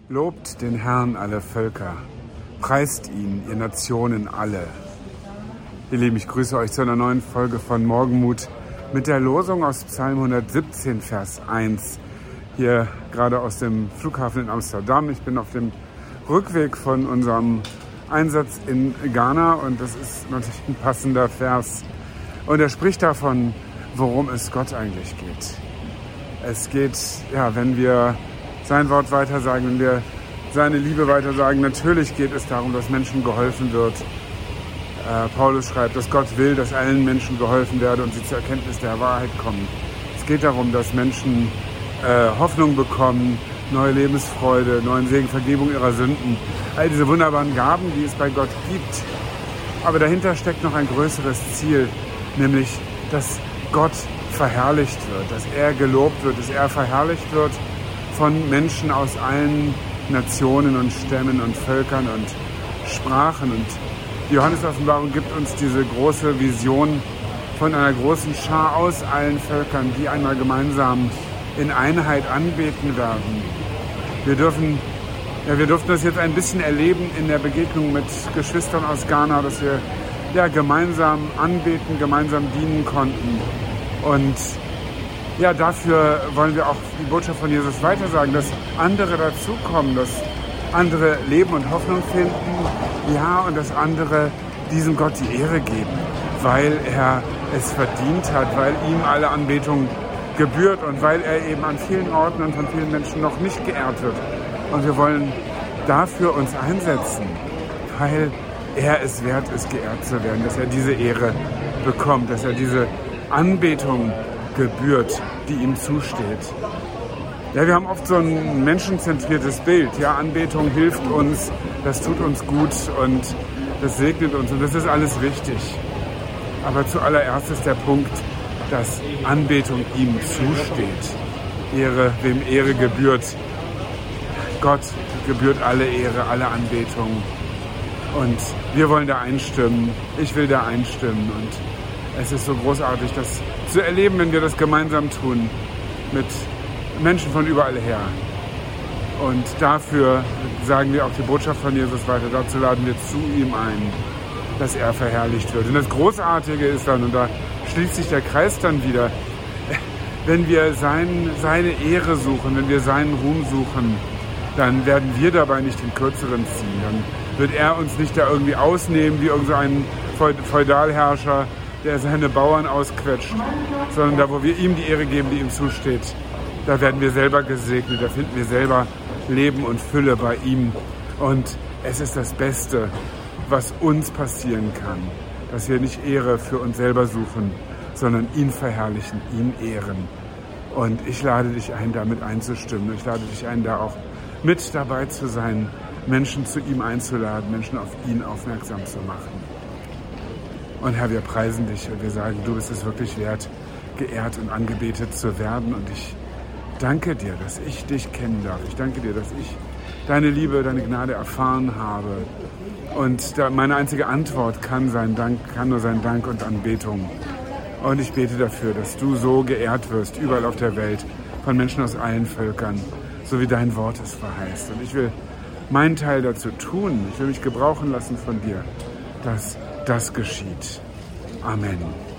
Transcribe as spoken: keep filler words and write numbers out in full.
Lobt den Herrn, alle Völker. Preist ihn, ihr Nationen alle. Ihr Lieben, ich grüße euch zu einer neuen Folge von Morgenmut mit der Losung aus Psalm hundertsiebzehn, Vers eins. Hier gerade aus dem Flughafen in Amsterdam. Ich bin auf dem Rückweg von unserem Einsatz in Ghana und das ist natürlich ein passender Vers. Und er spricht davon, worum es Gott eigentlich geht. Es geht, ja, wenn wir sein Wort weitersagen, wenn wir seine Liebe weitersagen, natürlich geht es darum, dass Menschen geholfen wird. Äh, Paulus schreibt, dass Gott will, dass allen Menschen geholfen werde und sie zur Erkenntnis der Wahrheit kommen. Es geht darum, dass Menschen äh, Hoffnung bekommen, neue Lebensfreude, neuen Segen, Vergebung ihrer Sünden. All diese wunderbaren Gaben, die es bei Gott gibt. Aber dahinter steckt noch ein größeres Ziel, nämlich, dass Gott verherrlicht wird, dass er gelobt wird, dass er verherrlicht wird von Menschen aus allen Nationen und Stämmen und Völkern und Sprachen. Und die Johannes-Offenbarung gibt uns diese große Vision von einer großen Schar aus allen Völkern, die einmal gemeinsam in Einheit anbeten werden. Wir dürfen, ja, wir durften das jetzt ein bisschen erleben in der Begegnung mit Geschwistern aus Ghana, dass wir ja, gemeinsam anbeten, gemeinsam dienen konnten. Und ja, dafür wollen wir auch die Botschaft von Jesus weitersagen, dass andere dazukommen, dass andere Leben und Hoffnung finden, ja, und dass andere diesem Gott die Ehre geben, weil er es verdient hat, weil ihm alle Anbetung gebührt und weil er eben an vielen Orten und von vielen Menschen noch nicht geehrt wird. Und wir wollen dafür uns einsetzen, weil er es wert ist, geehrt zu werden, dass er diese Ehre bekommt, dass er diese Anbetung gebührt, die ihm zusteht. Ja, wir haben oft so ein menschenzentriertes Bild. Ja, Anbetung hilft uns, das tut uns gut und das segnet uns und das ist alles wichtig. Aber zuallererst ist der Punkt, dass Anbetung ihm zusteht. Ehre, wem Ehre gebührt. Gott gebührt alle Ehre, alle Anbetung. Und wir wollen da einstimmen. Ich will da einstimmen und es ist so großartig, das zu erleben, wenn wir das gemeinsam tun, mit Menschen von überall her. Und dafür sagen wir auch die Botschaft von Jesus weiter. Dazu laden wir zu ihm ein, dass er verherrlicht wird. Und das Großartige ist dann, und da schließt sich der Kreis dann wieder, wenn wir sein, seine Ehre suchen, wenn wir seinen Ruhm suchen, dann werden wir dabei nicht den Kürzeren ziehen. Dann wird er uns nicht da irgendwie ausnehmen wie irgendein Feudalherrscher, der seine Bauern ausquetscht, sondern da, wo wir ihm die Ehre geben, die ihm zusteht, da werden wir selber gesegnet, da finden wir selber Leben und Fülle bei ihm. Und es ist das Beste, was uns passieren kann, dass wir nicht Ehre für uns selber suchen, sondern ihn verherrlichen, ihn ehren. Und ich lade dich ein, damit einzustimmen. Ich lade dich ein, da auch mit dabei zu sein, Menschen zu ihm einzuladen, Menschen auf ihn aufmerksam zu machen. Und Herr, wir preisen dich und wir sagen, du bist es wirklich wert, geehrt und angebetet zu werden. Und ich danke dir, dass ich dich kennen darf. Ich danke dir, dass ich deine Liebe, deine Gnade erfahren habe. Und meine einzige Antwort kann sein Dank, kann nur sein Dank und Anbetung. Und ich bete dafür, dass du so geehrt wirst, überall auf der Welt, von Menschen aus allen Völkern, so wie dein Wort es verheißt. Und ich will meinen Teil dazu tun. Ich will mich gebrauchen lassen von dir, dass das geschieht. Amen.